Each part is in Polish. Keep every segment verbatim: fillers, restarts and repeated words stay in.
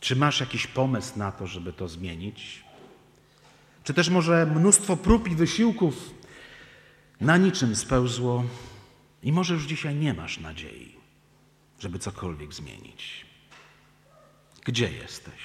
Czy masz jakiś pomysł na to, żeby to zmienić? Czy też może mnóstwo prób i wysiłków na niczym spełzło i może już dzisiaj nie masz nadziei, żeby cokolwiek zmienić? Gdzie jesteś?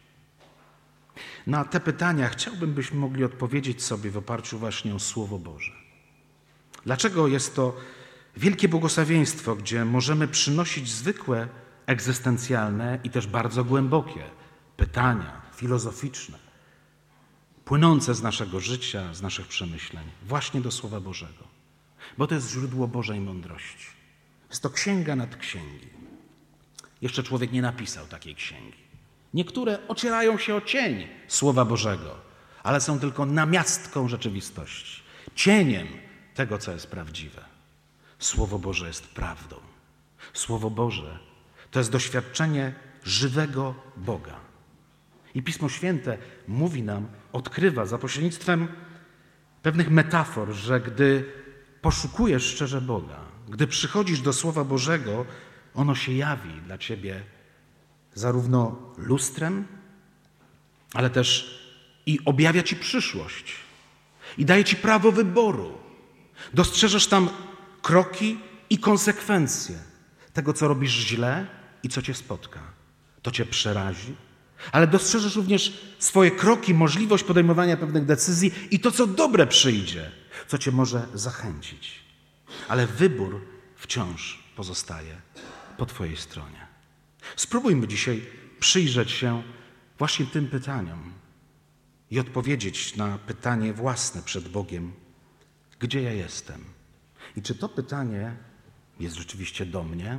Na te pytania chciałbym, byśmy mogli odpowiedzieć sobie w oparciu właśnie o Słowo Boże. Dlaczego jest to wielkie błogosławieństwo, gdzie możemy przynosić zwykłe, egzystencjalne i też bardzo głębokie pytania filozoficzne, płynące z naszego życia, z naszych przemyśleń, właśnie do Słowa Bożego. Bo to jest źródło Bożej mądrości. Jest to księga nad księgi. Jeszcze człowiek nie napisał takiej księgi. Niektóre ocierają się o cień Słowa Bożego, ale są tylko namiastką rzeczywistości, cieniem tego, co jest prawdziwe. Słowo Boże jest prawdą. Słowo Boże to jest doświadczenie żywego Boga. I Pismo Święte mówi nam, odkrywa za pośrednictwem pewnych metafor, że gdy poszukujesz szczerze Boga, gdy przychodzisz do Słowa Bożego, ono się jawi dla ciebie zarówno lustrem, ale też i objawia ci przyszłość i daje ci prawo wyboru. Dostrzeżesz tam kroki i konsekwencje tego, co robisz źle i co cię spotka. To cię przerazi, ale dostrzeżesz również swoje kroki, możliwość podejmowania pewnych decyzji i to, co dobre przyjdzie, co cię może zachęcić. Ale wybór wciąż pozostaje po twojej stronie. Spróbujmy dzisiaj przyjrzeć się właśnie tym pytaniom i odpowiedzieć na pytanie własne przed Bogiem. Gdzie ja jestem? I czy to pytanie jest rzeczywiście do mnie?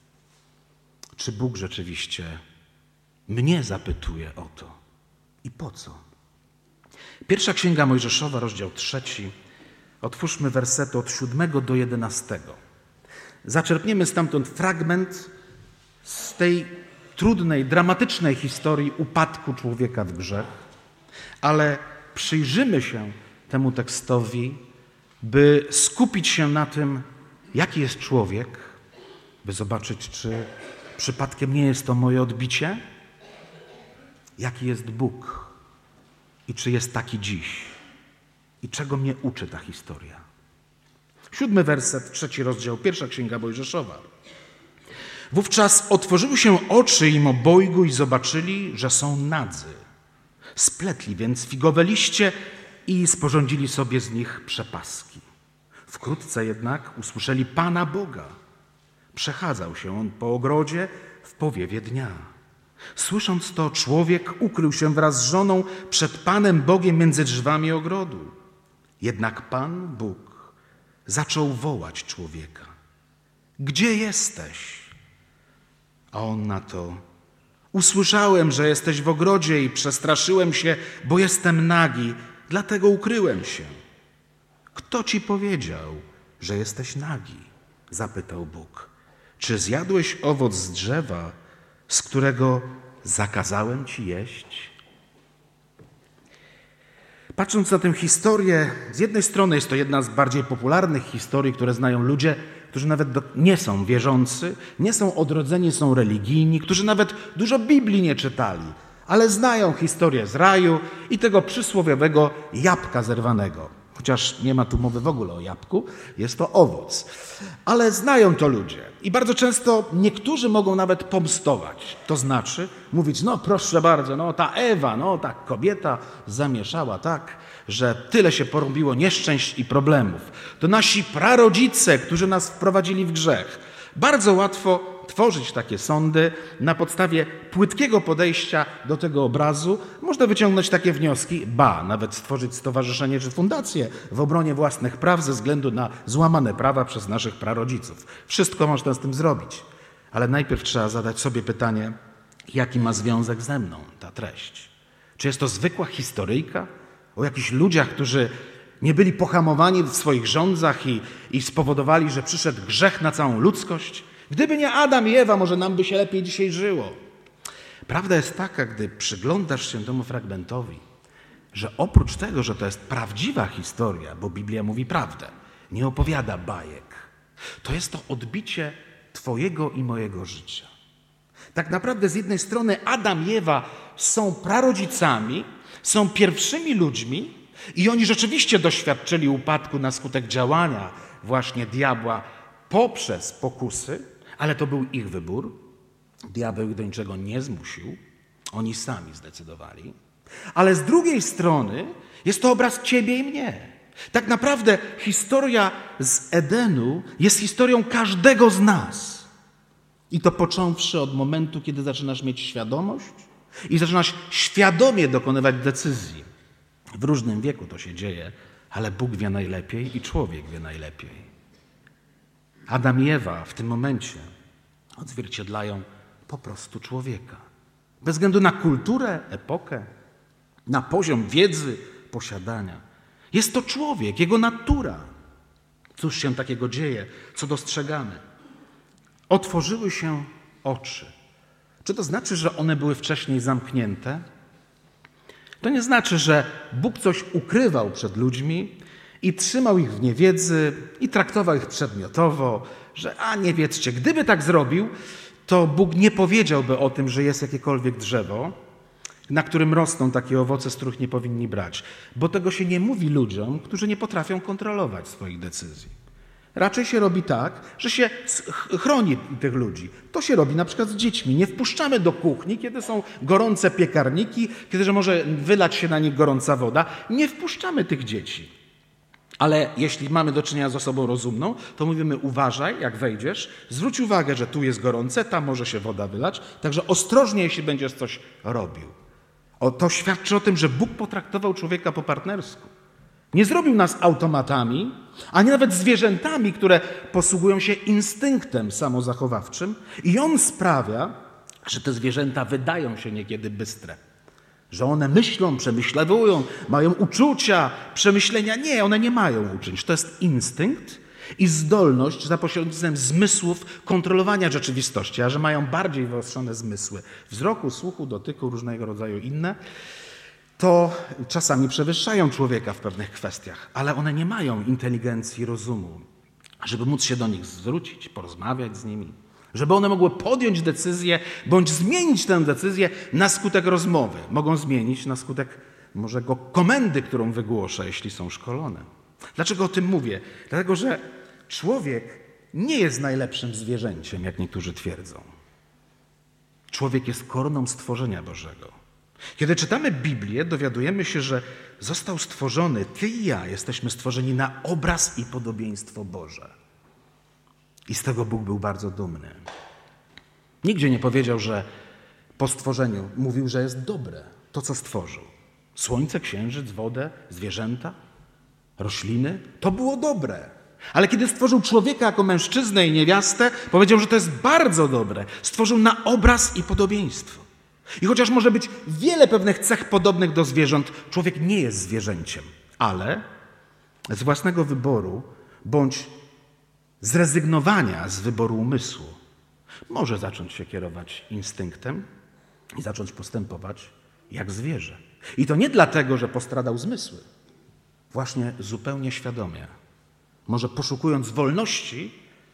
Czy Bóg rzeczywiście mnie zapytuje o to? I po co? Pierwsza Księga Mojżeszowa, rozdział trzeci. Otwórzmy wersety od siódmego do jedenastego. Zaczerpniemy stamtąd fragment z tej trudnej, dramatycznej historii upadku człowieka w grzech, ale przyjrzymy się temu tekstowi, by skupić się na tym, jaki jest człowiek, by zobaczyć, czy przypadkiem nie jest to moje odbicie, jaki jest Bóg i czy jest taki dziś i czego mnie uczy ta historia. Siódmy werset, trzeci rozdział, pierwsza Księga Mojżeszowa. Wówczas otworzyły się oczy im obojgu i zobaczyli, że są nadzy. Spletli więc figowe liście i sporządzili sobie z nich przepaski. Wkrótce jednak usłyszeli Pana Boga. Przechadzał się on po ogrodzie w powiewie dnia. Słysząc to, człowiek ukrył się wraz z żoną przed Panem Bogiem między drzewami ogrodu. Jednak Pan Bóg zaczął wołać człowieka. Gdzie jesteś? A on na to: usłyszałem, że jesteś w ogrodzie i przestraszyłem się, bo jestem nagi, dlatego ukryłem się. Kto ci powiedział, że jesteś nagi? Zapytał Bóg. Czy zjadłeś owoc z drzewa, z którego zakazałem ci jeść? Patrząc na tę historię, z jednej strony jest to jedna z bardziej popularnych historii, które znają ludzie, którzy nawet do, nie są wierzący, nie są odrodzeni, są religijni, którzy nawet dużo Biblii nie czytali, ale znają historię z raju i tego przysłowiowego jabłka zerwanego. Chociaż nie ma tu mowy w ogóle o jabłku, jest to owoc. Ale znają to ludzie. I bardzo często niektórzy mogą nawet pomstować. To znaczy mówić, no proszę bardzo, no ta Ewa, no ta kobieta zamieszała tak, że tyle się porobiło nieszczęść i problemów. To nasi prarodzice, którzy nas wprowadzili w grzech. Bardzo łatwo tworzyć takie sądy na podstawie płytkiego podejścia do tego obrazu. Można wyciągnąć takie wnioski, ba, nawet stworzyć stowarzyszenie czy fundację w obronie własnych praw ze względu na złamane prawa przez naszych prarodziców. Wszystko można z tym zrobić. Ale najpierw trzeba zadać sobie pytanie, jaki ma związek ze mną ta treść. Czy jest to zwykła historyjka o jakichś ludziach, którzy nie byli pohamowani w swoich rządzach i, i spowodowali, że przyszedł grzech na całą ludzkość? Gdyby nie Adam i Ewa, może nam by się lepiej dzisiaj żyło. Prawda jest taka, gdy przyglądasz się temu fragmentowi, że oprócz tego, że to jest prawdziwa historia, bo Biblia mówi prawdę, nie opowiada bajek, to jest to odbicie twojego i mojego życia. Tak naprawdę z jednej strony Adam i Ewa są prarodzicami, są pierwszymi ludźmi i oni rzeczywiście doświadczyli upadku na skutek działania właśnie diabła poprzez pokusy, ale to był ich wybór. Diabeł ich do niczego nie zmusił, oni sami zdecydowali. Ale z drugiej strony jest to obraz ciebie i mnie. Tak naprawdę historia z Edenu jest historią każdego z nas. I to począwszy od momentu, kiedy zaczynasz mieć świadomość i zaczynasz świadomie dokonywać decyzji. W różnym wieku to się dzieje, ale Bóg wie najlepiej i człowiek wie najlepiej. Adam i Ewa w tym momencie odzwierciedlają po prostu człowieka. Bez względu na kulturę, epokę, na poziom wiedzy, posiadania. Jest to człowiek, jego natura. Cóż się takiego dzieje, co dostrzegamy? Otworzyły się oczy. Czy to znaczy, że one były wcześniej zamknięte? To nie znaczy, że Bóg coś ukrywał przed ludźmi i trzymał ich w niewiedzy i traktował ich przedmiotowo, że a nie wiedzcie, gdyby tak zrobił, to Bóg nie powiedziałby o tym, że jest jakiekolwiek drzewo, na którym rosną takie owoce, z których nie powinni brać. Bo tego się nie mówi ludziom, którzy nie potrafią kontrolować swoich decyzji. Raczej się robi tak, że się chroni tych ludzi. To się robi na przykład z dziećmi. Nie wpuszczamy do kuchni, kiedy są gorące piekarniki, kiedy że może wylać się na nich gorąca woda. Nie wpuszczamy tych dzieci. Ale jeśli mamy do czynienia z osobą rozumną, to mówimy uważaj, jak wejdziesz, zwróć uwagę, że tu jest gorące, tam może się woda wylać, także ostrożnie, jeśli będziesz coś robił. O, to świadczy o tym, że Bóg potraktował człowieka po partnersku. Nie zrobił nas automatami, ani nawet zwierzętami, które posługują się instynktem samozachowawczym i on sprawia, że te zwierzęta wydają się niekiedy bystre. Że one myślą, przemyślewują, mają uczucia, przemyślenia. Nie, one nie mają uczuć. To jest instynkt i zdolność za pośrednictwem zmysłów kontrolowania rzeczywistości, a że mają bardziej wyostrzone zmysły wzroku, słuchu, dotyku, różnego rodzaju inne, to czasami przewyższają człowieka w pewnych kwestiach, ale one nie mają inteligencji, rozumu, żeby móc się do nich zwrócić, porozmawiać z nimi, żeby one mogły podjąć decyzję bądź zmienić tę decyzję na skutek rozmowy. Mogą zmienić na skutek może go komendy, którą wygłoszę, jeśli są szkolone. Dlaczego o tym mówię? Dlatego, że człowiek nie jest najlepszym zwierzęciem, jak niektórzy twierdzą. Człowiek jest koroną stworzenia Bożego. Kiedy czytamy Biblię, dowiadujemy się, że został stworzony, ty i ja jesteśmy stworzeni na obraz i podobieństwo Boże. I z tego Bóg był bardzo dumny. Nigdzie nie powiedział, że po stworzeniu mówił, że jest dobre to, co stworzył. Słońce, księżyc, wodę, zwierzęta, rośliny, to było dobre. Ale kiedy stworzył człowieka jako mężczyznę i niewiastę, powiedział, że to jest bardzo dobre. Stworzył na obraz i podobieństwo. I chociaż może być wiele pewnych cech podobnych do zwierząt, człowiek nie jest zwierzęciem, ale z własnego wyboru bądź zrezygnowania z wyboru umysłu może zacząć się kierować instynktem i zacząć postępować jak zwierzę. I to nie dlatego, że postradał zmysły, właśnie zupełnie świadomie. Może poszukując wolności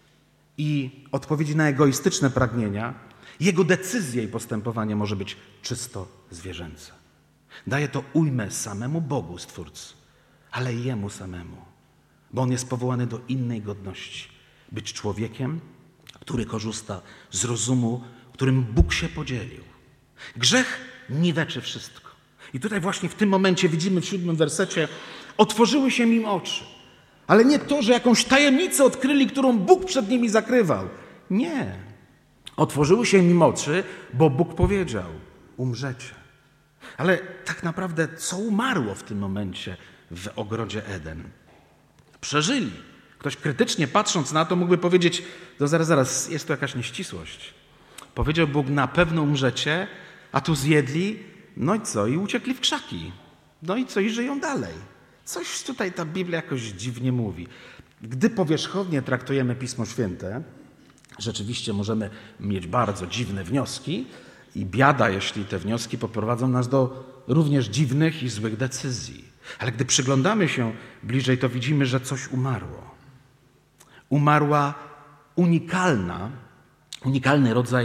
i odpowiedzi na egoistyczne pragnienia, jego decyzje i postępowanie może być czysto zwierzęce. Daje to ujmę samemu Bogu, Stwórcy, ale i Jemu samemu, bo On jest powołany do innej godności. Być człowiekiem, który korzysta z rozumu, którym Bóg się podzielił. Grzech niweczy wszystko. I tutaj właśnie w tym momencie widzimy w siódmym wersecie, otworzyły się im oczy. Ale nie to, że jakąś tajemnicę odkryli, którą Bóg przed nimi zakrywał. Nie. Otworzyły się im oczy, bo Bóg powiedział, umrzecie. Ale tak naprawdę co umarło w tym momencie w ogrodzie Eden? Przeżyli. Ktoś krytycznie patrząc na to mógłby powiedzieć, to zaraz, zaraz, jest tu jakaś nieścisłość. Powiedział Bóg, na pewno umrzecie, a tu zjedli, no i co? I uciekli w krzaki. No i co? I żyją dalej. Coś tutaj ta Biblia jakoś dziwnie mówi. Gdy powierzchownie traktujemy Pismo Święte, rzeczywiście możemy mieć bardzo dziwne wnioski i biada, jeśli te wnioski poprowadzą nas do również dziwnych i złych decyzji. Ale gdy przyglądamy się bliżej, to widzimy, że coś umarło. Umarła unikalna, unikalny rodzaj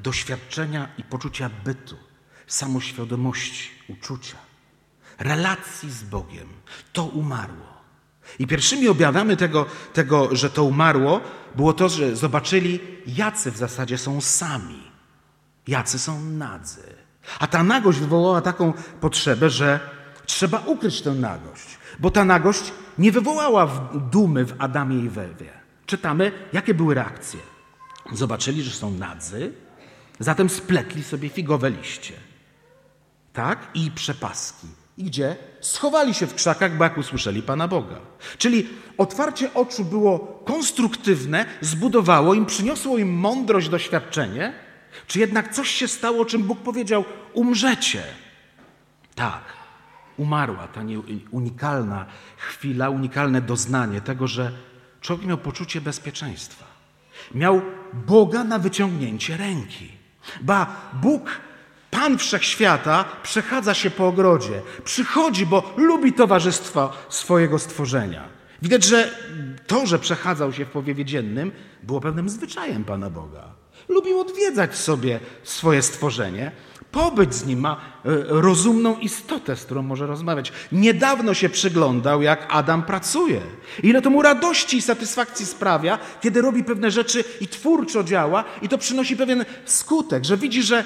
doświadczenia i poczucia bytu, samoświadomości, uczucia, relacji z Bogiem. To umarło. I pierwszymi objawami tego, tego, że to umarło, było to, że zobaczyli, jacy w zasadzie są sami, jacy są nadzy. A ta nagość wywołała taką potrzebę, że trzeba ukryć tę nagość, bo ta nagość nie wywołała dumy w Adamie i w Ewie. Czytamy, jakie były reakcje. Zobaczyli, że są nadzy, zatem spletli sobie figowe liście, tak, i przepaski. I gdzie? Schowali się w krzakach, bo jak usłyszeli Pana Boga. Czyli otwarcie oczu było konstruktywne, zbudowało im, przyniosło im mądrość, doświadczenie, czy jednak coś się stało, o czym Bóg powiedział, umrzecie. Tak, umarła ta unikalna chwila, unikalne doznanie tego, że człowiek miał poczucie bezpieczeństwa. Miał Boga na wyciągnięcie ręki. Ba, Bóg, Pan Wszechświata, przechadza się po ogrodzie. Przychodzi, bo lubi towarzystwo swojego stworzenia. Widać, że to, że przechadzał się w powiewie dziennym, było pewnym zwyczajem Pana Boga. Lubił odwiedzać sobie swoje stworzenie, pobyć z nim, ma rozumną istotę, z którą może rozmawiać. Niedawno się przyglądał, jak Adam pracuje. Ile to mu radości i satysfakcji sprawia, kiedy robi pewne rzeczy i twórczo działa, i to przynosi pewien skutek, że widzi, że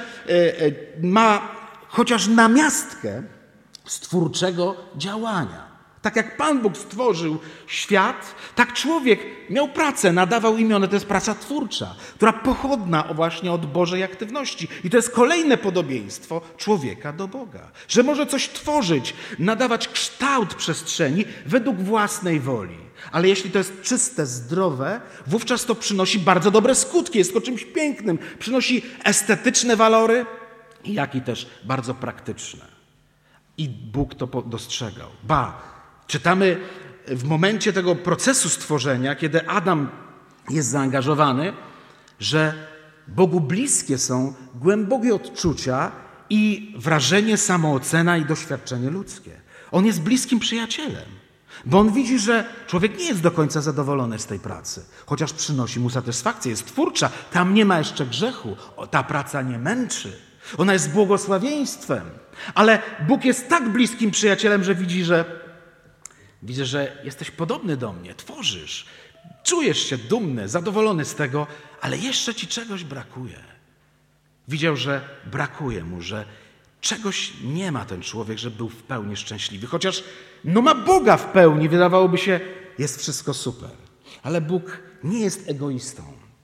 ma chociaż namiastkę stwórczego działania. Tak jak Pan Bóg stworzył świat, tak człowiek miał pracę, nadawał imiona. To jest praca twórcza, która pochodna właśnie od Bożej aktywności. I to jest kolejne podobieństwo człowieka do Boga. Że może coś tworzyć, nadawać kształt przestrzeni według własnej woli. Ale jeśli to jest czyste, zdrowe, wówczas to przynosi bardzo dobre skutki. Jest to czymś pięknym. Przynosi estetyczne walory, jak i też bardzo praktyczne. I Bóg to dostrzegał. Ba, czytamy w momencie tego procesu stworzenia, kiedy Adam jest zaangażowany, że Bogu bliskie są głębokie odczucia i wrażenie, samoocena i doświadczenie ludzkie. On jest bliskim przyjacielem, bo on widzi, że człowiek nie jest do końca zadowolony z tej pracy, chociaż przynosi mu satysfakcję, jest twórcza, tam nie ma jeszcze grzechu, ta praca nie męczy, ona jest błogosławieństwem. Ale Bóg jest tak bliskim przyjacielem, że widzi, że widzę, że jesteś podobny do mnie, tworzysz, czujesz się dumny, zadowolony z tego, ale jeszcze ci czegoś brakuje. Widział, że brakuje mu, że czegoś nie ma ten człowiek, żeby był w pełni szczęśliwy. Chociaż no ma Boga w pełni, wydawałoby się, jest wszystko super. Ale Bóg nie jest egoistą.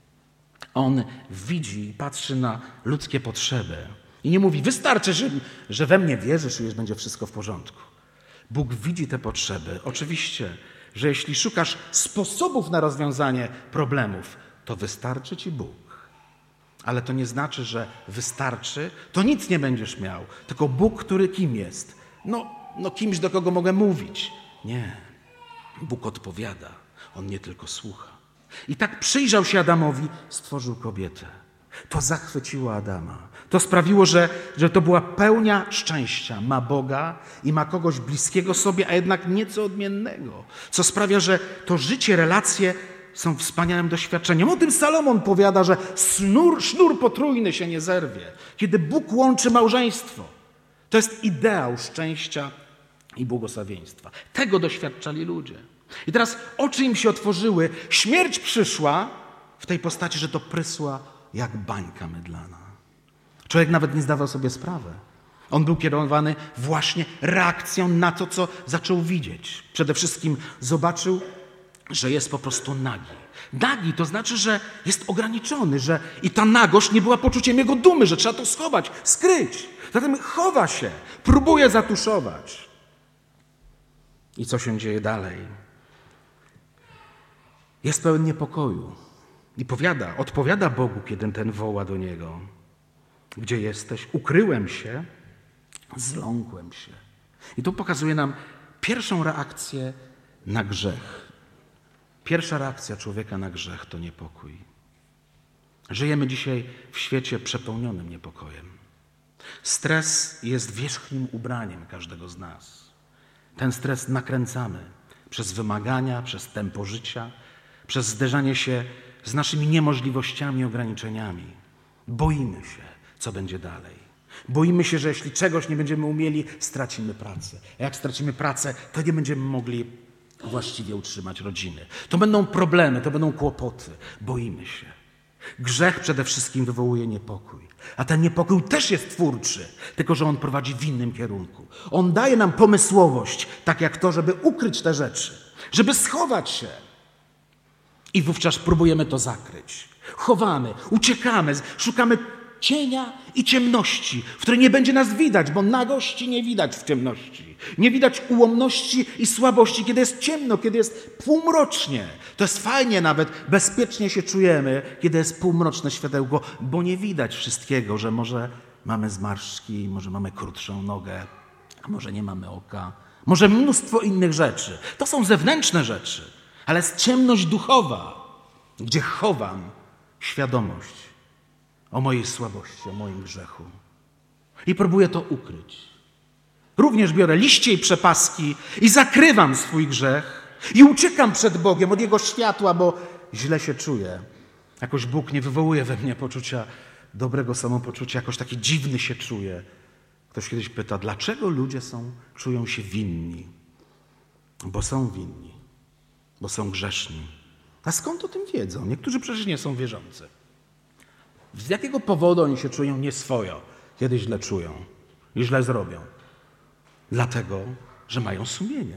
On widzi i patrzy na ludzkie potrzeby. I nie mówi, wystarczy, że, że we mnie wierzysz i już będzie wszystko w porządku. Bóg widzi te potrzeby. Oczywiście, że jeśli szukasz sposobów na rozwiązanie problemów, to wystarczy ci Bóg. Ale to nie znaczy, że wystarczy, to nic nie będziesz miał. Tylko Bóg, który kim jest? No, no kimś, do kogo mogę mówić. Nie. Bóg odpowiada. On nie tylko słucha. I tak przyjrzał się Adamowi, stworzył kobietę. To zachwyciło Adama. To sprawiło, że, że to była pełnia szczęścia. Ma Boga i ma kogoś bliskiego sobie, a jednak nieco odmiennego. Co sprawia, że to życie, relacje są wspaniałym doświadczeniem. O tym Salomon powiada, że sznur, sznur potrójny się nie zerwie. Kiedy Bóg łączy małżeństwo. To jest ideał szczęścia i błogosławieństwa. Tego doświadczali ludzie. I teraz oczy im się otworzyły. Śmierć przyszła w tej postaci, że to prysła jak bańka mydlana. Człowiek nawet nie zdawał sobie sprawy. On był kierowany właśnie reakcją na to, co zaczął widzieć. Przede wszystkim zobaczył, że jest po prostu nagi. Nagi to znaczy, że jest ograniczony, że i ta nagość nie była poczuciem jego dumy, że trzeba to schować, skryć. Zatem chowa się, próbuje zatuszować. I co się dzieje dalej? Jest pełen niepokoju. I powiada, odpowiada Bogu, kiedy ten woła do niego. Gdzie jesteś? Ukryłem się, zląkłem się. I tu pokazuje nam pierwszą reakcję na grzech. Pierwsza reakcja człowieka na grzech to niepokój. Żyjemy dzisiaj w świecie przepełnionym niepokojem. Stres jest wierzchnim ubraniem każdego z nas. Ten stres nakręcamy przez wymagania, przez tempo życia, przez zderzanie się z naszymi niemożliwościami, ograniczeniami. Boimy się, co będzie dalej. Boimy się, że jeśli czegoś nie będziemy umieli, stracimy pracę. A jak stracimy pracę, to nie będziemy mogli właściwie utrzymać rodziny. To będą problemy, to będą kłopoty. Boimy się. Grzech przede wszystkim wywołuje niepokój. A ten niepokój też jest twórczy, tylko że on prowadzi w innym kierunku. On daje nam pomysłowość, tak jak to, żeby ukryć te rzeczy, żeby schować się. I wówczas próbujemy to zakryć. Chowamy, uciekamy, szukamy cienia i ciemności, w której nie będzie nas widać, bo nagości nie widać w ciemności. Nie widać ułomności i słabości, kiedy jest ciemno, kiedy jest półmrocznie. To jest fajnie nawet, bezpiecznie się czujemy, kiedy jest półmroczne światełko, bo nie widać wszystkiego, że może mamy zmarszczki, może mamy krótszą nogę, a może nie mamy oka, może mnóstwo innych rzeczy. To są zewnętrzne rzeczy, ale jest ciemność duchowa, gdzie chowam świadomość o mojej słabości, o moim grzechu. I próbuję to ukryć. Również biorę liście i przepaski i zakrywam swój grzech i uciekam przed Bogiem od Jego światła, bo źle się czuję. Jakoś Bóg nie wywołuje we mnie poczucia dobrego samopoczucia, jakoś taki dziwny się czuję. Ktoś kiedyś pyta, dlaczego ludzie są, czują się winni? Bo są winni, bo są grzeszni. A skąd o tym wiedzą? Niektórzy przecież nie są wierzący. Z jakiego powodu oni się czują nieswojo, kiedy źle czują i źle zrobią? Dlatego, że mają sumienie.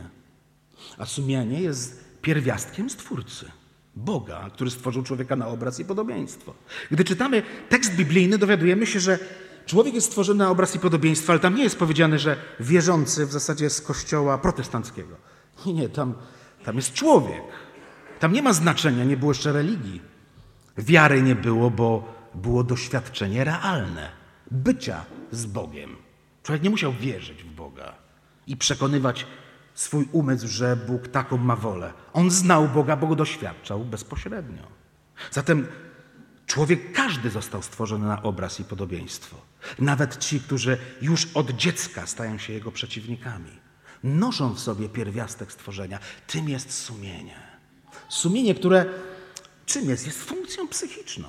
A sumienie jest pierwiastkiem Stwórcy, Boga, który stworzył człowieka na obraz i podobieństwo. Gdy czytamy tekst biblijny, dowiadujemy się, że człowiek jest stworzony na obraz i podobieństwo, ale tam nie jest powiedziane, że wierzący w zasadzie z kościoła protestanckiego. Nie, nie, tam, tam jest człowiek. Tam nie ma znaczenia, nie było jeszcze religii. Wiary nie było, bo było doświadczenie realne, bycia z Bogiem. Człowiek nie musiał wierzyć w Boga i przekonywać swój umysł, że Bóg taką ma wolę. On znał Boga, bo go doświadczał bezpośrednio. Zatem człowiek każdy został stworzony na obraz i podobieństwo. Nawet ci, którzy już od dziecka stają się jego przeciwnikami. Noszą w sobie pierwiastek stworzenia. Tym jest sumienie. Sumienie, które czym jest? Jest funkcją psychiczną.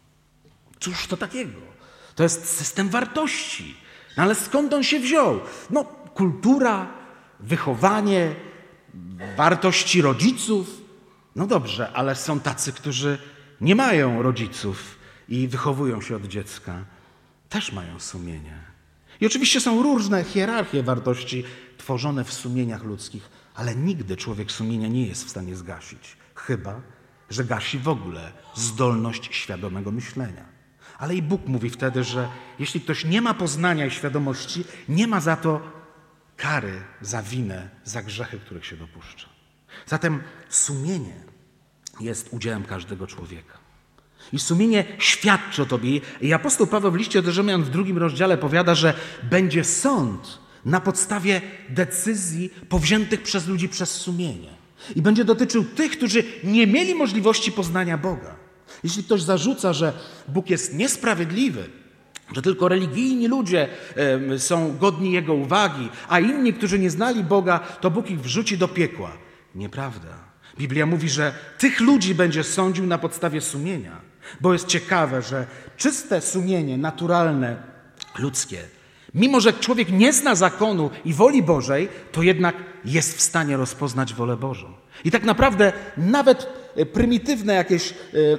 Cóż to takiego? To jest system wartości. No ale skąd on się wziął? No, kultura, wychowanie, wartości rodziców. No dobrze, ale są tacy, którzy nie mają rodziców i wychowują się od dziecka. Też mają sumienie. I oczywiście są różne hierarchie wartości tworzone w sumieniach ludzkich, ale nigdy człowiek sumienia nie jest w stanie zgasić. Chyba że gasi w ogóle zdolność świadomego myślenia. Ale i Bóg mówi wtedy, że jeśli ktoś nie ma poznania i świadomości, nie ma za to kary, za winę, za grzechy, których się dopuszcza. Zatem sumienie jest udziałem każdego człowieka. I sumienie świadczy o tobie. I apostoł Paweł w liście do Rzymian w drugim rozdziale powiada, że będzie sąd na podstawie decyzji powziętych przez ludzi przez sumienie. I będzie dotyczył tych, którzy nie mieli możliwości poznania Boga. Jeśli ktoś zarzuca, że Bóg jest niesprawiedliwy, że tylko religijni ludzie y, są godni Jego uwagi, a inni, którzy nie znali Boga, to Bóg ich wrzuci do piekła. Nieprawda. Biblia mówi, że tych ludzi będzie sądził na podstawie sumienia, bo jest ciekawe, że czyste sumienie, naturalne, ludzkie, mimo że człowiek nie zna zakonu i woli Bożej, to jednak jest w stanie rozpoznać wolę Bożą. I tak naprawdę nawet prymitywne jakieś y,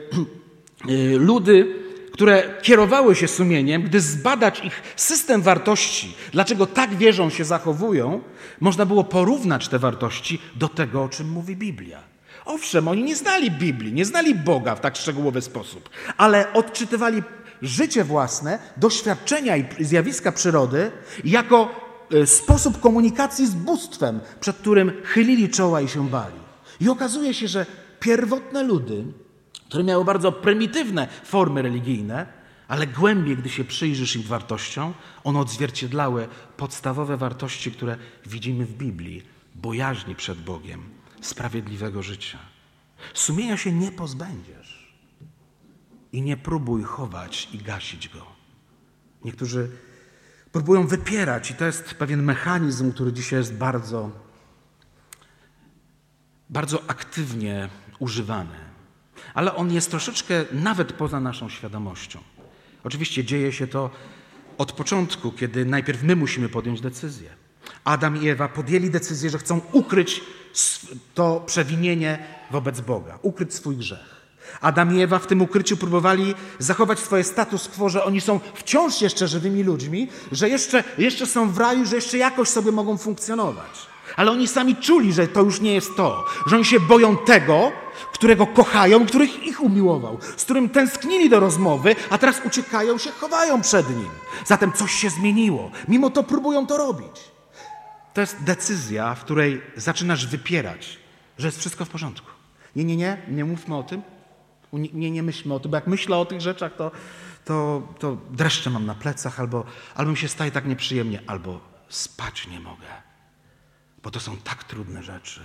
y, ludy, które kierowały się sumieniem, gdy zbadać ich system wartości, dlaczego tak wierzą, się zachowują, można było porównać te wartości do tego, o czym mówi Biblia. Owszem, oni nie znali Biblii, nie znali Boga w tak szczegółowy sposób, ale odczytywali życie własne, doświadczenia i zjawiska przyrody jako sposób komunikacji z bóstwem, przed którym chylili czoła i się bali. I okazuje się, że pierwotne ludy, które miały bardzo prymitywne formy religijne, ale głębiej, gdy się przyjrzysz ich wartościom, one odzwierciedlały podstawowe wartości, które widzimy w Biblii. Bojaźni przed Bogiem, sprawiedliwego życia. Sumienia się nie pozbędziesz i nie próbuj chować i gasić go. Niektórzy próbują wypierać i to jest pewien mechanizm, który dzisiaj jest bardzo, bardzo aktywnie używany. Ale on jest troszeczkę nawet poza naszą świadomością. Oczywiście dzieje się to od początku, kiedy najpierw my musimy podjąć decyzję. Adam i Ewa podjęli decyzję, że chcą ukryć to przewinienie wobec Boga, ukryć swój grzech. Adam i Ewa w tym ukryciu próbowali zachować swoje status quo, że oni są wciąż jeszcze żywymi ludźmi, że jeszcze, jeszcze są w raju, że jeszcze jakoś sobie mogą funkcjonować. Ale oni sami czuli, że to już nie jest to, że oni się boją tego, którego kochają, których ich umiłował, z którym tęsknili do rozmowy, a teraz uciekają się, chowają przed nim. Zatem coś się zmieniło. Mimo to próbują to robić. To jest decyzja, w której zaczynasz wypierać, że jest wszystko w porządku. Nie, nie, nie, nie mówmy o tym. Nie, nie myślmy o tym, bo jak myślę o tych rzeczach, to, to, to dreszcze mam na plecach, albo, albo mi się staje tak nieprzyjemnie, albo spać nie mogę. Bo to są tak trudne rzeczy.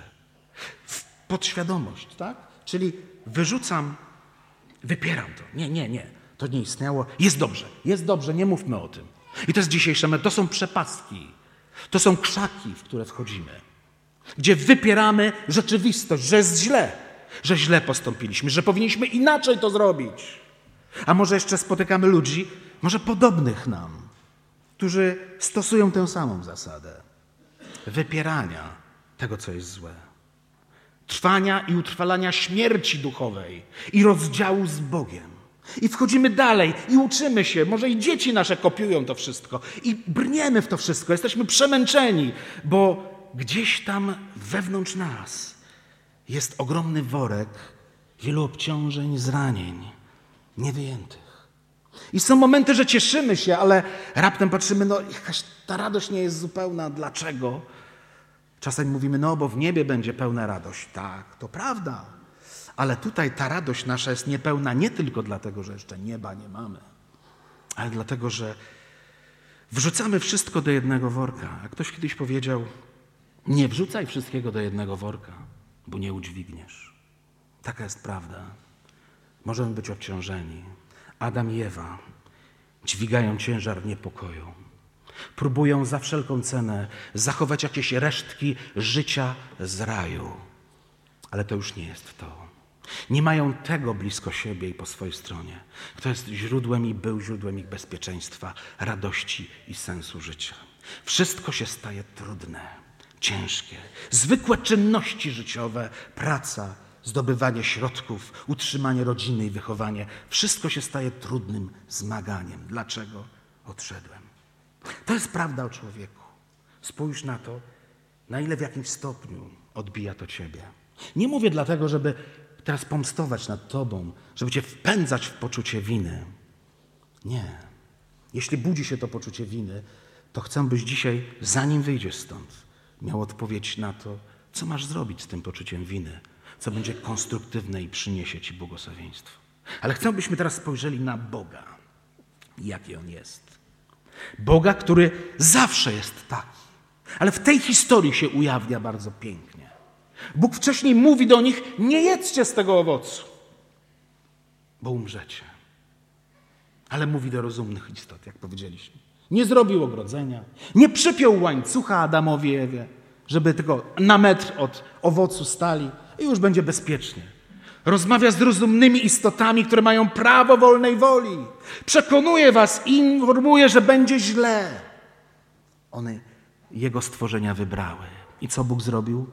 Podświadomość, tak? Czyli wyrzucam, wypieram to. Nie, nie, nie. To nie istniało. Jest dobrze, jest dobrze, nie mówmy o tym. I to jest dzisiejsze metod. To są przepastki. To są krzaki, w które wchodzimy. Gdzie wypieramy rzeczywistość, że jest źle. Że źle postąpiliśmy, że powinniśmy inaczej to zrobić. A może jeszcze spotykamy ludzi, może podobnych nam, którzy stosują tę samą zasadę. Wypierania tego, co jest złe. Trwania i utrwalania śmierci duchowej i rozdziału z Bogiem. I wchodzimy dalej i uczymy się. Może i dzieci nasze kopiują to wszystko. I brniemy w to wszystko. Jesteśmy przemęczeni, bo gdzieś tam wewnątrz nas jest ogromny worek wielu obciążeń, zranień, niewyjętych. I są momenty, że cieszymy się, ale raptem patrzymy, no jakaś ta radość nie jest zupełna. Dlaczego? Czasem mówimy, no bo w niebie będzie pełna radość. Tak, to prawda. Ale tutaj ta radość nasza jest niepełna nie tylko dlatego, że jeszcze nieba nie mamy, ale dlatego, że wrzucamy wszystko do jednego worka. A ktoś kiedyś powiedział, nie wrzucaj wszystkiego do jednego worka, bo nie udźwigniesz. Taka jest prawda. Możemy być obciążeni. Adam i Ewa dźwigają ciężar niepokoju. Próbują za wszelką cenę zachować jakieś resztki życia z raju. Ale to już nie jest to. Nie mają tego blisko siebie i po swojej stronie, kto jest źródłem i był źródłem ich bezpieczeństwa, radości i sensu życia. Wszystko się staje trudne, ciężkie. Zwykłe czynności życiowe, praca, zdobywanie środków, utrzymanie rodziny i wychowanie. Wszystko się staje trudnym zmaganiem. Dlaczego odszedłem? To jest prawda o człowieku. Spójrz na to, na ile w jakimś stopniu odbija to ciebie. Nie mówię dlatego, żeby teraz pomstować nad tobą, żeby cię wpędzać w poczucie winy. Nie. Jeśli budzi się to poczucie winy, to chcę, byś dzisiaj, zanim wyjdziesz stąd, miał odpowiedź na to, co masz zrobić z tym poczuciem winy, co będzie konstruktywne i przyniesie ci błogosławieństwo. Ale chcę, byśmy teraz spojrzeli na Boga. Jaki On jest. Boga, który zawsze jest taki. Ale w tej historii się ujawnia bardzo pięknie. Bóg wcześniej mówi do nich, nie jedzcie z tego owocu, bo umrzecie. Ale mówi do rozumnych istot, jak powiedzieliśmy. Nie zrobił ogrodzenia, nie przypiął łańcucha Adamowi i Ewie, żeby tylko na metr od owocu stali i już będzie bezpiecznie. Rozmawia z rozumnymi istotami, które mają prawo wolnej woli. Przekonuje was i informuje, że będzie źle. One Jego stworzenia wybrały. I co Bóg zrobił?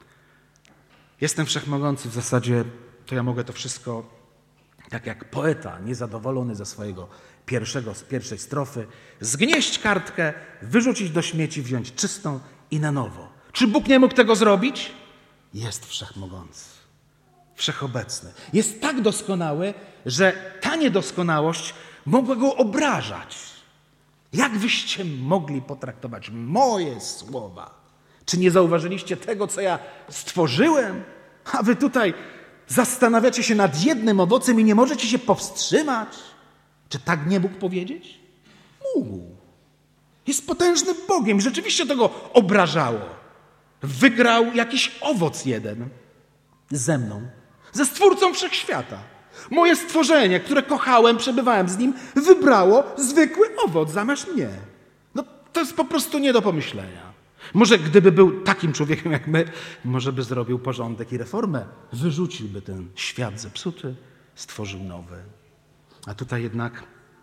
Jestem wszechmogący, w zasadzie to ja mogę to wszystko, tak jak poeta, niezadowolony ze swojego pierwszego, z pierwszej strofy, zgnieść kartkę, wyrzucić do śmieci, wziąć czystą i na nowo. Czy Bóg nie mógł tego zrobić? Jest wszechmogący, wszechobecny. Jest tak doskonały, że ta niedoskonałość mogła Go obrażać. Jak wyście mogli potraktować moje słowa? Czy nie zauważyliście tego, co ja stworzyłem? A wy tutaj zastanawiacie się nad jednym owocem i nie możecie się powstrzymać? Czy tak nie mógł powiedzieć? Mógł. Jest potężnym Bogiem. Rzeczywiście to Go obrażało. Wygrał jakiś owoc jeden ze mną, ze Stwórcą Wszechświata. Moje stworzenie, które kochałem, przebywałem z Nim, wybrało zwykły owoc zamiast mnie. No to jest po prostu nie do pomyślenia. Może gdyby był takim człowiekiem jak my, może by zrobił porządek i reformę. Wyrzuciłby ten świat zepsuty, stworzył nowy. A tutaj jednak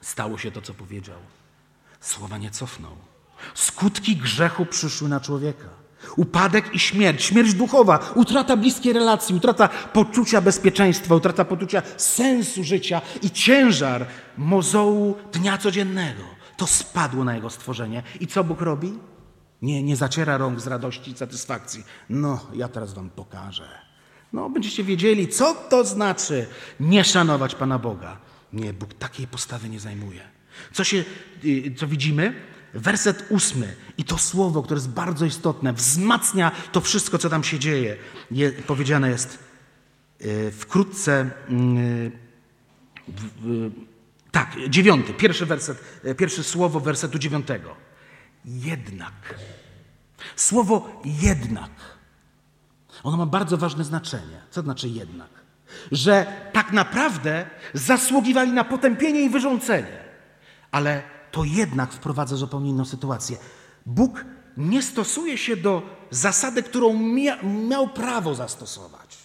Stało się to, co powiedział. Słowa nie cofnął. Skutki grzechu przyszły na człowieka. Upadek i śmierć, śmierć duchowa, utrata bliskiej relacji, utrata poczucia bezpieczeństwa, utrata poczucia sensu życia i ciężar mozołu dnia codziennego. To spadło na jego stworzenie. I co Bóg robi? Nie, nie zaciera rąk z radości i satysfakcji. No, ja teraz wam pokażę. No, będziecie wiedzieli, co to znaczy nie szanować Pana Boga. Nie, Bóg takiej postawy nie zajmuje. Co się, co widzimy? Werset ósmy i to słowo, które jest bardzo istotne, wzmacnia to wszystko, co tam się dzieje. Je, powiedziane jest yy, wkrótce, yy, yy, tak, dziewiąty, pierwszy werset, yy, pierwsze słowo wersetu dziewiątego. Jednak. Słowo jednak. Ono ma bardzo ważne znaczenie. Co znaczy jednak? Że tak naprawdę zasługiwali na potępienie i wyrządzenie. Ale to jednak wprowadza zupełnie inną sytuację. Bóg nie stosuje się do zasady, którą mia- miał prawo zastosować.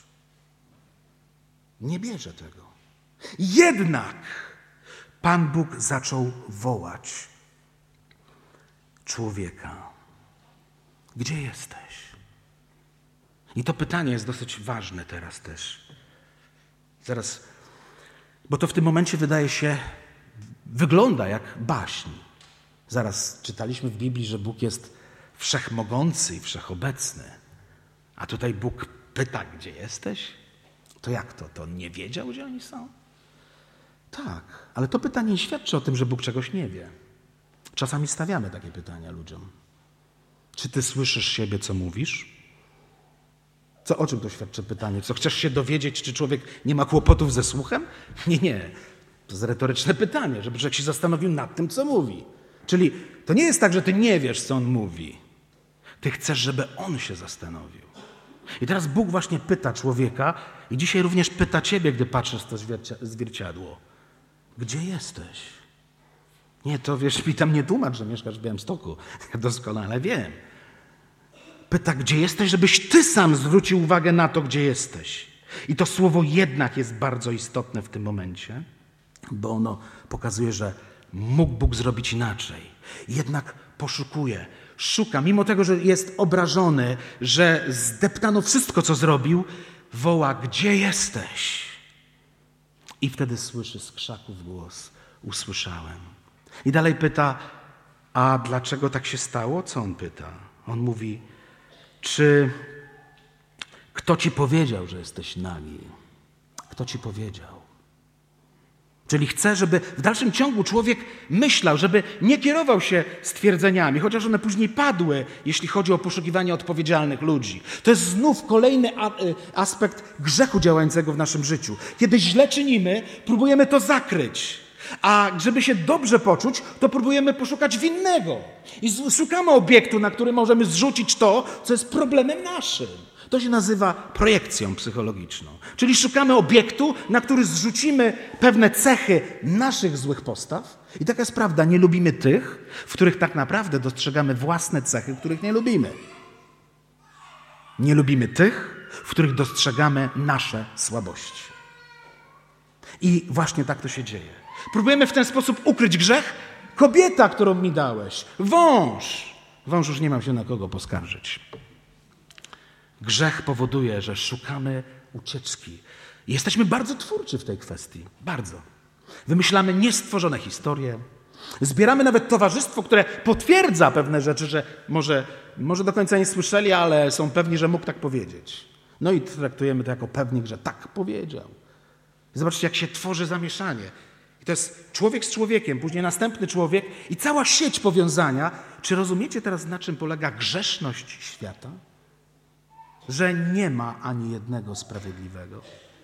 Nie bierze tego. Jednak Pan Bóg zaczął wołać człowieka. Gdzie jesteś? I to pytanie jest dosyć ważne teraz też. Zaraz, bo to w tym momencie wydaje się, wygląda jak baśń. Zaraz czytaliśmy w Biblii, że Bóg jest wszechmogący i wszechobecny. A tutaj Bóg pyta, gdzie jesteś? To jak to? To on nie wiedział, gdzie oni są? Tak, ale to pytanie nie świadczy o tym, że Bóg czegoś nie wie. Czasami stawiamy takie pytania ludziom. Czy ty słyszysz siebie, co mówisz? Co, o czym to świadczy pytanie? Co, chcesz się dowiedzieć, czy człowiek nie ma kłopotów ze słuchem? Nie, nie. To jest retoryczne pytanie, żeby człowiek się zastanowił nad tym, co mówi. Czyli to nie jest tak, że ty nie wiesz, co on mówi. Ty chcesz, żeby on się zastanowił. I teraz Bóg właśnie pyta człowieka i dzisiaj również pyta ciebie, gdy patrzysz w to zwierciadło. Gdzie jesteś? Nie, to wiesz, mi tam nie tłumacz, że mieszkasz w Białymstoku. Ja doskonale wiem. Pyta, gdzie jesteś, żebyś ty sam zwrócił uwagę na to, gdzie jesteś. I to słowo jednak jest bardzo istotne w tym momencie, bo ono pokazuje, że mógł Bóg zrobić inaczej. Jednak poszukuje, szuka, mimo tego, że jest obrażony, że zdeptano wszystko, co zrobił, woła, gdzie jesteś? I wtedy słyszy z krzaków głos, usłyszałem. I dalej pyta, a dlaczego tak się stało? Co on pyta? On mówi, czy kto ci powiedział, że jesteś nagi? Kto ci powiedział? Czyli chce, żeby w dalszym ciągu człowiek myślał, żeby nie kierował się stwierdzeniami, chociaż one później padły, jeśli chodzi o poszukiwanie odpowiedzialnych ludzi. To jest znów kolejny aspekt grzechu działającego w naszym życiu. Kiedy źle czynimy, próbujemy to zakryć. A żeby się dobrze poczuć, to próbujemy poszukać winnego. I szukamy obiektu, na który możemy zrzucić to, co jest problemem naszym. To się nazywa projekcją psychologiczną. Czyli szukamy obiektu, na który zrzucimy pewne cechy naszych złych postaw. I taka jest prawda, nie lubimy tych, w których tak naprawdę dostrzegamy własne cechy, których nie lubimy. Nie lubimy tych, w których dostrzegamy nasze słabości. I właśnie tak to się dzieje. Próbujemy w ten sposób ukryć grzech. Kobieta, którą mi dałeś, wąż. Wąż już nie mam się na kogo poskarżyć. Grzech powoduje, że szukamy ucieczki. I jesteśmy bardzo twórczy w tej kwestii. Bardzo. Wymyślamy niestworzone historie. Zbieramy nawet towarzystwo, które potwierdza pewne rzeczy, że może, może do końca nie słyszeli, ale są pewni, że mógł tak powiedzieć. No i traktujemy to jako pewnik, że tak powiedział. Zobaczcie, jak się tworzy zamieszanie. I to jest człowiek z człowiekiem, później następny człowiek i cała sieć powiązania. Czy rozumiecie teraz, na czym polega grzeszność świata? Że nie ma ani jednego sprawiedliwego.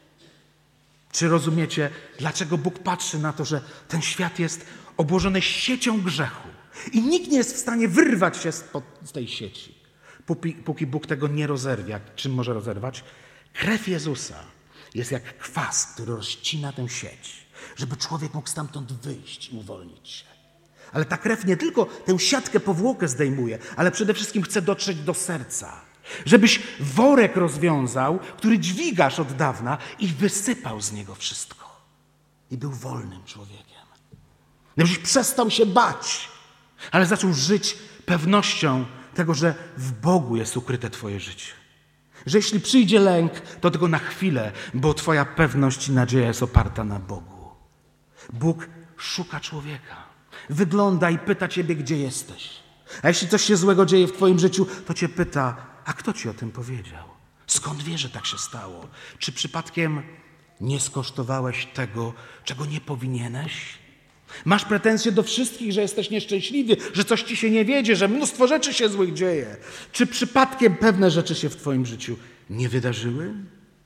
Czy rozumiecie, dlaczego Bóg patrzy na to, że ten świat jest obłożony siecią grzechu i nikt nie jest w stanie wyrwać się spod, z tej sieci, póki, póki Bóg tego nie rozerwie. Czym może rozerwać? Krew Jezusa jest jak kwas, który rozcina tę sieć, żeby człowiek mógł stamtąd wyjść i uwolnić się. Ale ta krew nie tylko tę siatkę, powłokę zdejmuje, ale przede wszystkim chce dotrzeć do serca. Żebyś worek rozwiązał, który dźwigasz od dawna i wysypał z niego wszystko. I był wolnym człowiekiem. Gdybyś przestał się bać, ale zaczął żyć pewnością tego, że w Bogu jest ukryte twoje życie. Że jeśli przyjdzie lęk, to tylko na chwilę, bo twoja pewność i nadzieja jest oparta na Bogu. Bóg szuka człowieka. Wygląda i pyta ciebie, gdzie jesteś. A jeśli coś się złego dzieje w twoim życiu, to cię pyta, a kto ci o tym powiedział? Skąd wiesz, że tak się stało? Czy przypadkiem nie skosztowałeś tego, czego nie powinieneś? Masz pretensje do wszystkich, że jesteś nieszczęśliwy, że coś ci się nie wiedzie, że mnóstwo rzeczy się złych dzieje. Czy przypadkiem pewne rzeczy się w twoim życiu nie wydarzyły?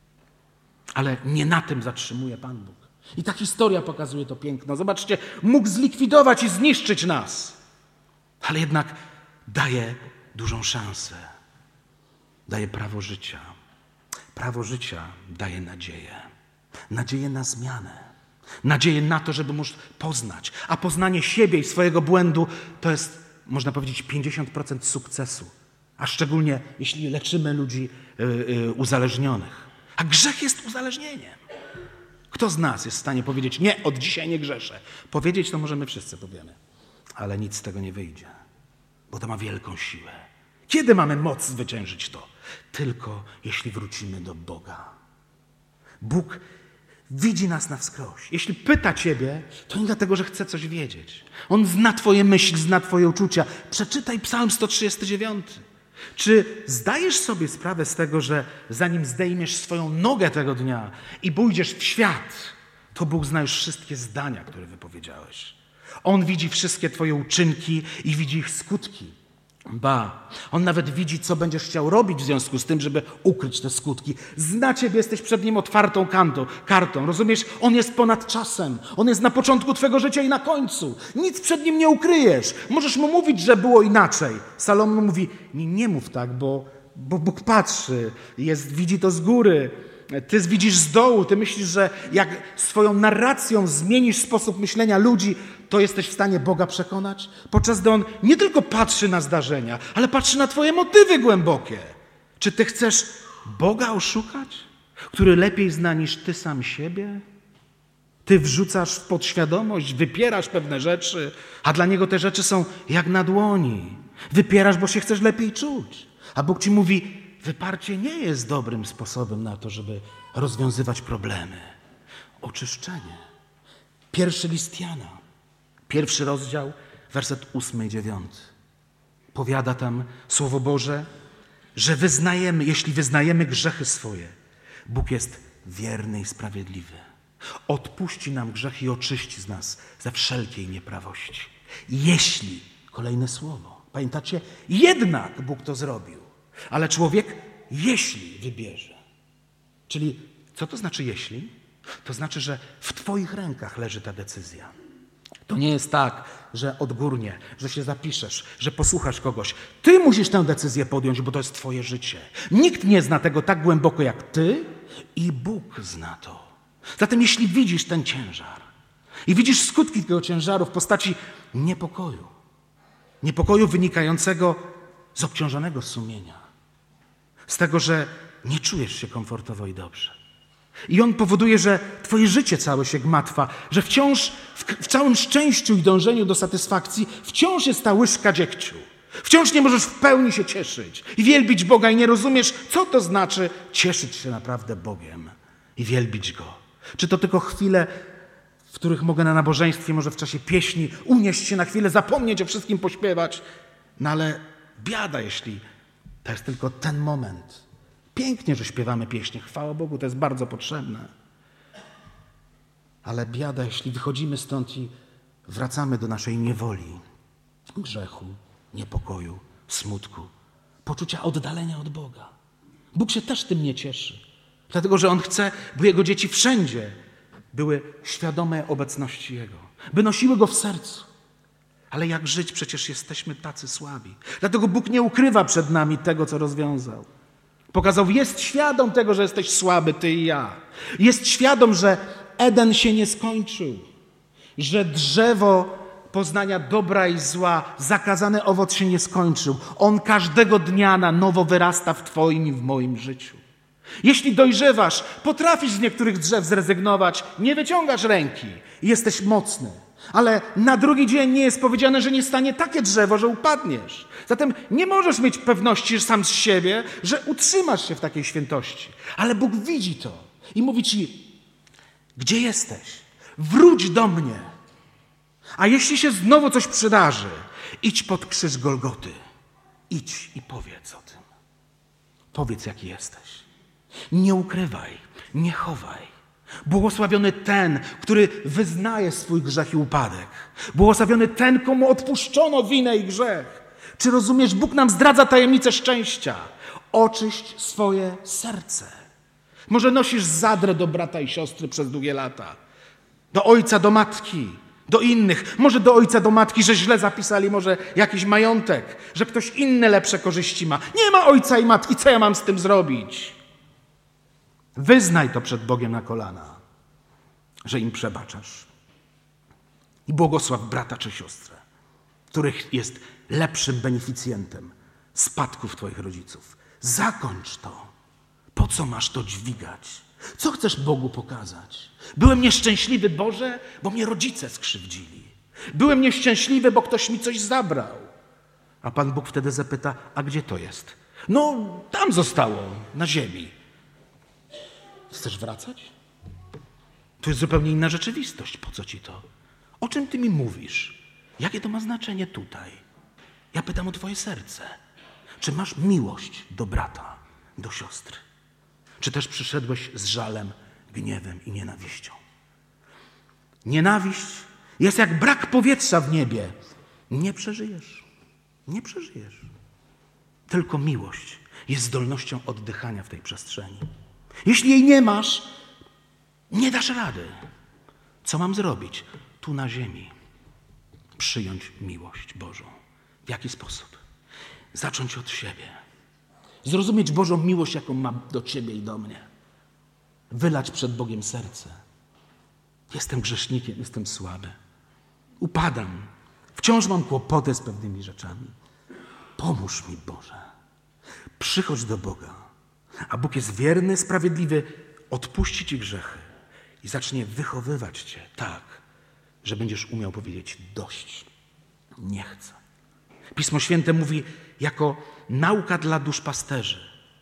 Ale nie na tym zatrzymuje Pan Bóg. I ta historia pokazuje to piękno. Zobaczcie, mógł zlikwidować i zniszczyć nas, ale jednak daje dużą szansę. Daje prawo życia. Prawo życia daje nadzieję. Nadzieję na zmianę. Nadzieję na to, żeby móc poznać. A poznanie siebie i swojego błędu to jest, można powiedzieć, pięćdziesiąt procent sukcesu. A szczególnie, jeśli leczymy ludzi yy, yy, uzależnionych. A grzech jest uzależnieniem. Kto z nas jest w stanie powiedzieć, nie, od dzisiaj nie grzeszę? Powiedzieć to możemy wszyscy, powiemy. Ale nic z tego nie wyjdzie, bo to ma wielką siłę. Kiedy mamy moc zwyciężyć to? Tylko jeśli wrócimy do Boga. Bóg widzi nas na wskroś. Jeśli pyta ciebie, to nie dlatego, że chce coś wiedzieć. On zna twoje myśli, zna twoje uczucia. Przeczytaj Psalm sto trzydziesty dziewiąty. Czy zdajesz sobie sprawę z tego, że zanim zdejmiesz swoją nogę tego dnia i pójdziesz w świat, to Bóg zna już wszystkie zdania, które wypowiedziałeś. On widzi wszystkie twoje uczynki i widzi ich skutki. Ba, on nawet widzi, co będziesz chciał robić w związku z tym, żeby ukryć te skutki. Zna ciebie, jesteś przed nim otwartą kartą, kartą. Rozumiesz? On jest ponad czasem. On jest na początku twego życia i na końcu. Nic przed nim nie ukryjesz. Możesz mu mówić, że było inaczej. Salomon mówi, nie, nie mów tak, bo, bo Bóg patrzy, jest, widzi to z góry. Ty widzisz z dołu, ty myślisz, że jak swoją narracją zmienisz sposób myślenia ludzi, to jesteś w stanie Boga przekonać? Podczas gdy On nie tylko patrzy na zdarzenia, ale patrzy na twoje motywy głębokie. Czy ty chcesz Boga oszukać, który lepiej zna niż ty sam siebie? Ty wrzucasz w podświadomość, wypierasz pewne rzeczy, a dla Niego te rzeczy są jak na dłoni. Wypierasz, bo się chcesz lepiej czuć. A Bóg ci mówi, wyparcie nie jest dobrym sposobem na to, żeby rozwiązywać problemy. Oczyszczenie. Pierwszy list Jana, pierwszy rozdział, werset ósmy i dziewiąty. Powiada tam Słowo Boże, że wyznajemy, jeśli wyznajemy grzechy swoje, Bóg jest wierny i sprawiedliwy. Odpuści nam grzech i oczyści z nas ze wszelkiej nieprawości. Jeśli, kolejne słowo, pamiętacie? Jednak Bóg to zrobił. Ale człowiek, jeśli wybierze. Czyli co to znaczy jeśli? To znaczy, że w twoich rękach leży ta decyzja. To nie jest tak, że odgórnie, że się zapiszesz, że posłuchasz kogoś. Ty musisz tę decyzję podjąć, bo to jest twoje życie. Nikt nie zna tego tak głęboko jak ty i Bóg zna to. Zatem jeśli widzisz ten ciężar i widzisz skutki tego ciężaru w postaci niepokoju, niepokoju wynikającego z obciążonego sumienia, z tego, że nie czujesz się komfortowo i dobrze. I on powoduje, że twoje życie całe się gmatwa, że wciąż w, w całym szczęściu i dążeniu do satysfakcji wciąż jest ta łyżka dziegciu. Wciąż nie możesz w pełni się cieszyć i wielbić Boga i nie rozumiesz, co to znaczy cieszyć się naprawdę Bogiem i wielbić Go. Czy to tylko chwile, w których mogę na nabożeństwie, może w czasie pieśni unieść się na chwilę, zapomnieć o wszystkim, pośpiewać. No ale biada, jeśli to jest tylko ten moment. Pięknie, że śpiewamy pieśni. Chwała Bogu, to jest bardzo potrzebne. Ale biada, jeśli wychodzimy stąd i wracamy do naszej niewoli, grzechu, niepokoju, smutku, poczucia oddalenia od Boga. Bóg się też tym nie cieszy. Dlatego, że On chce, by Jego dzieci wszędzie były świadome obecności Jego. By nosiły Go w sercu. Ale jak żyć? Przecież jesteśmy tacy słabi. Dlatego Bóg nie ukrywa przed nami tego, co rozwiązał. Pokazał, jest świadom tego, że jesteś słaby, ty i ja. Jest świadom, że Eden się nie skończył. Że drzewo poznania dobra i zła, zakazany owoc się nie skończył. On każdego dnia na nowo wyrasta w twoim i w moim życiu. Jeśli dojrzewasz, potrafisz z niektórych drzew zrezygnować, nie wyciągasz ręki i jesteś mocny. Ale na drugi dzień nie jest powiedziane, że nie stanie takie drzewo, że upadniesz. Zatem nie możesz mieć pewności sam z siebie, że utrzymasz się w takiej świętości. Ale Bóg widzi to i mówi ci, gdzie jesteś? Wróć do mnie. A jeśli się znowu coś przydarzy, idź pod krzyż Golgoty. Idź i powiedz o tym. Powiedz, jaki jesteś. Nie ukrywaj, nie chowaj. Błogosławiony ten, który wyznaje swój grzech i upadek. Błogosławiony ten, komu odpuszczono winę i grzech. Czy rozumiesz, Bóg nam zdradza tajemnicę szczęścia. Oczyść swoje serce. Może nosisz zadrę do brata i siostry przez długie lata. Do ojca, do matki, do innych. Może do ojca, do matki, że źle zapisali może jakiś majątek, że ktoś inny lepsze korzyści ma. Nie ma ojca i matki, co ja mam z tym zrobić? Wyznaj to przed Bogiem na kolana, że im przebaczasz. I błogosław brata czy siostrę, których jest lepszym beneficjentem spadków twoich rodziców. Zakończ to. Po co masz to dźwigać? Co chcesz Bogu pokazać? Byłem nieszczęśliwy, Boże, bo mnie rodzice skrzywdzili. Byłem nieszczęśliwy, bo ktoś mi coś zabrał. A Pan Bóg wtedy zapyta, a gdzie to jest? No, tam zostało, na ziemi. Chcesz wracać? To jest zupełnie inna rzeczywistość. Po co ci to? O czym ty mi mówisz? Jakie to ma znaczenie tutaj? Ja pytam o twoje serce. Czy masz miłość do brata, do siostry? Czy też przyszedłeś z żalem, gniewem i nienawiścią? Nienawiść jest jak brak powietrza w niebie. Nie przeżyjesz. Nie przeżyjesz. Tylko miłość jest zdolnością oddychania w tej przestrzeni. Jeśli jej nie masz, nie dasz rady. Co mam zrobić? Tu na ziemi. Przyjąć miłość Bożą. W jaki sposób? Zacząć od siebie. Zrozumieć Bożą miłość, jaką ma do ciebie i do mnie. Wylać przed Bogiem serce. Jestem grzesznikiem, jestem słaby. Upadam. Wciąż mam kłopoty z pewnymi rzeczami. Pomóż mi, Boże. Przychodź do Boga. A Bóg jest wierny, sprawiedliwy, odpuści ci grzechy i zacznie wychowywać cię tak, że będziesz umiał powiedzieć dość. Nie chcę. Pismo Święte mówi jako nauka dla duszpasterzy.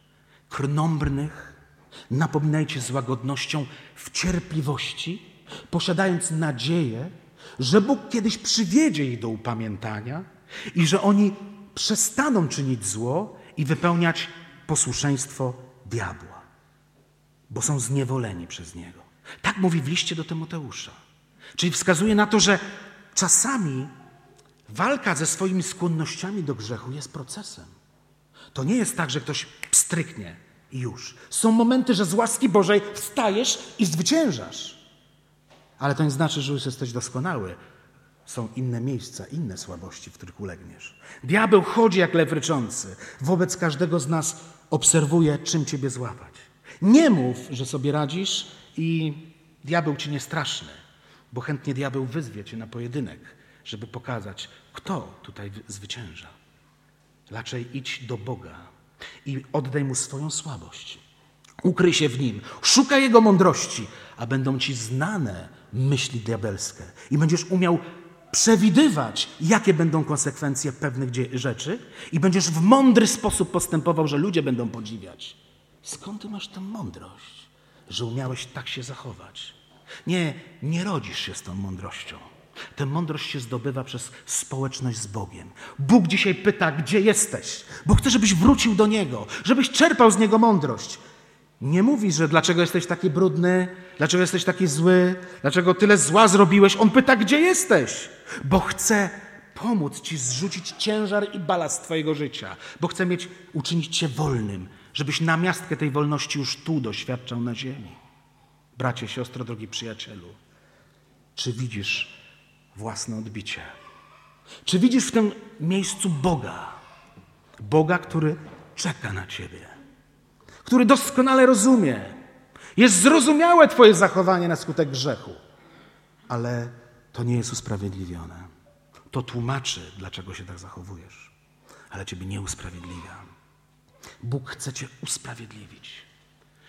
Krnąbrnych napominajcie z łagodnością w cierpliwości, posiadając nadzieję, że Bóg kiedyś przywiedzie ich do upamiętania i że oni przestaną czynić zło i wypełniać posłuszeństwo diabła, bo są zniewoleni przez niego. Tak mówi w liście do Tymoteusza. Czyli wskazuje na to, że czasami walka ze swoimi skłonnościami do grzechu jest procesem. To nie jest tak, że ktoś pstryknie i już. Są momenty, że z łaski Bożej wstajesz i zwyciężasz. Ale to nie znaczy, że już jesteś doskonały. Są inne miejsca, inne słabości, w których ulegniesz. Diabeł chodzi jak lew ryczący. Wobec każdego z nas obserwuje, czym ciebie złapać. Nie mów, że sobie radzisz i diabeł ci nie straszny, bo chętnie diabeł wyzwie cię na pojedynek, żeby pokazać, kto tutaj zwycięża. Raczej idź do Boga i oddaj Mu swoją słabość. Ukryj się w Nim, szukaj Jego mądrości, a będą ci znane myśli diabelskie i będziesz umiał przewidywać, jakie będą konsekwencje pewnych rzeczy i będziesz w mądry sposób postępował, że ludzie będą podziwiać. Skąd ty masz tę mądrość, że umiałeś tak się zachować? Nie, nie rodzisz się z tą mądrością. Tę mądrość się zdobywa przez społeczność z Bogiem. Bóg dzisiaj pyta, gdzie jesteś, bo chce, żebyś wrócił do Niego, żebyś czerpał z Niego mądrość. Nie mówi, że dlaczego jesteś taki brudny, dlaczego jesteś taki zły, dlaczego tyle zła zrobiłeś. On pyta, gdzie jesteś, bo chce pomóc ci zrzucić ciężar i balast twojego życia, bo chce mieć, uczynić cię wolnym, żebyś namiastkę tej wolności już tu doświadczał na ziemi. Bracie, siostro, drogi przyjacielu, czy widzisz własne odbicie? Czy widzisz w tym miejscu Boga? Boga, który czeka na ciebie, który doskonale rozumie. Jest zrozumiałe twoje zachowanie na skutek grzechu, ale to nie jest usprawiedliwione. To tłumaczy, dlaczego się tak zachowujesz, ale ciebie nie usprawiedliwia. Bóg chce cię usprawiedliwić.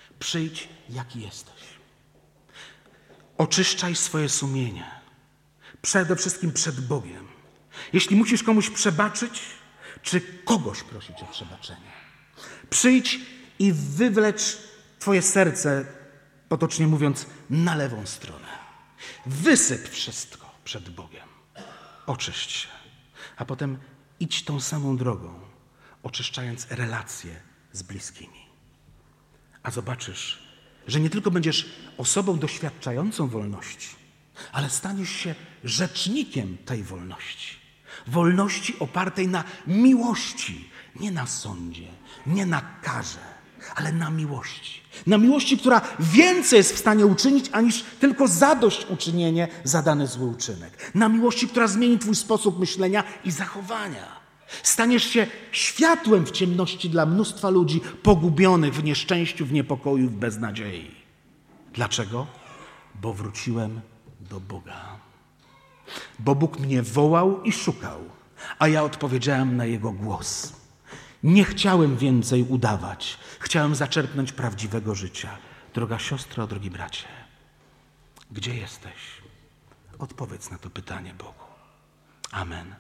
Przyjdź, jaki jesteś. Oczyszczaj swoje sumienie. Przede wszystkim przed Bogiem. Jeśli musisz komuś przebaczyć, czy kogoś prosić o przebaczenie, przyjdź i wywlecz twoje serce, potocznie mówiąc, na lewą stronę. Wysyp wszystko przed Bogiem. Oczyść się. A potem idź tą samą drogą, oczyszczając relacje z bliskimi. A zobaczysz, że nie tylko będziesz osobą doświadczającą wolności, ale staniesz się rzecznikiem tej wolności. Wolności opartej na miłości, nie na sądzie, nie na karze, ale na miłości. Na miłości, która więcej jest w stanie uczynić, aniż tylko zadośćuczynienie za dany zły uczynek. Na miłości, która zmieni twój sposób myślenia i zachowania. Staniesz się światłem w ciemności dla mnóstwa ludzi pogubionych w nieszczęściu, w niepokoju, w beznadziei. Dlaczego? Bo wróciłem do Boga. Bo Bóg mnie wołał i szukał, a ja odpowiedziałem na Jego głos. Nie chciałem więcej udawać. Chciałem zaczerpnąć prawdziwego życia. Droga siostro, drogi bracie, gdzie jesteś? Odpowiedz na to pytanie Bogu. Amen.